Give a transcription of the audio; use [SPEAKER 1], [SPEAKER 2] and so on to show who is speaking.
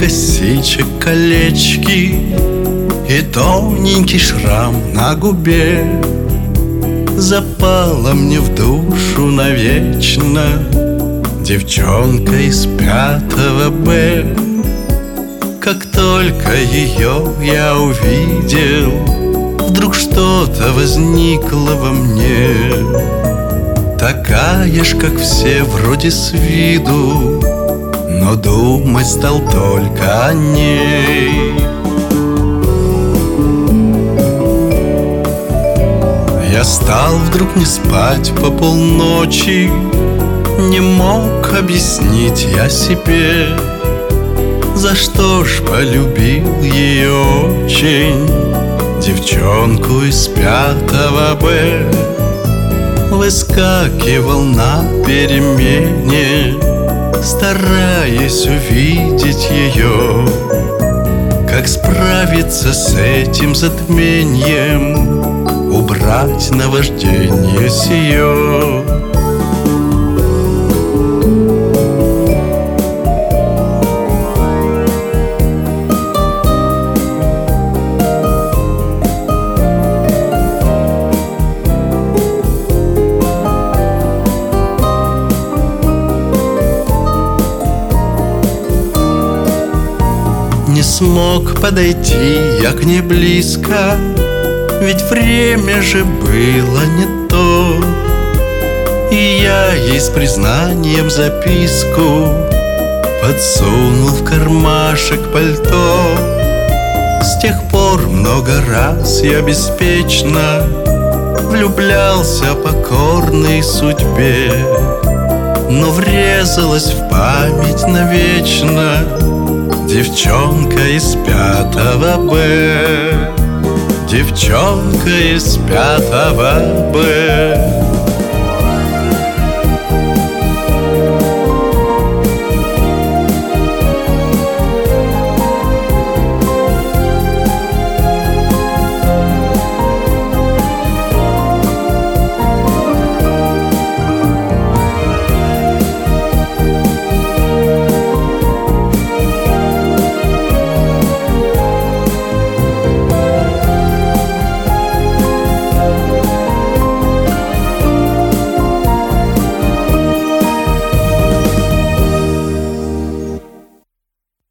[SPEAKER 1] косичек колечки и тоненький шрам на губе. Запала мне в душу навечно девчонка из 5 Б. Как только ее я увидел, вдруг что-то возникло во мне. Такая ж, как все, вроде с виду, но думать стал только о ней. Я стал вдруг не спать по полночи, не мог объяснить я себе, за что ж полюбил ее очень, девчонку из 5 Б. Выскакивал на перемене, стараясь увидеть ее. Как справиться с этим затмением, убрать наваждение сие? Не смог подойти я к ней близко, ведь время же было не то. И я ей с признанием записку подсунул в кармашек пальто. С тех пор много раз я беспечно влюблялся покорной судьбе, но врезалась в память навечно девчонка из 5 Б. Девчонка из 5 Б.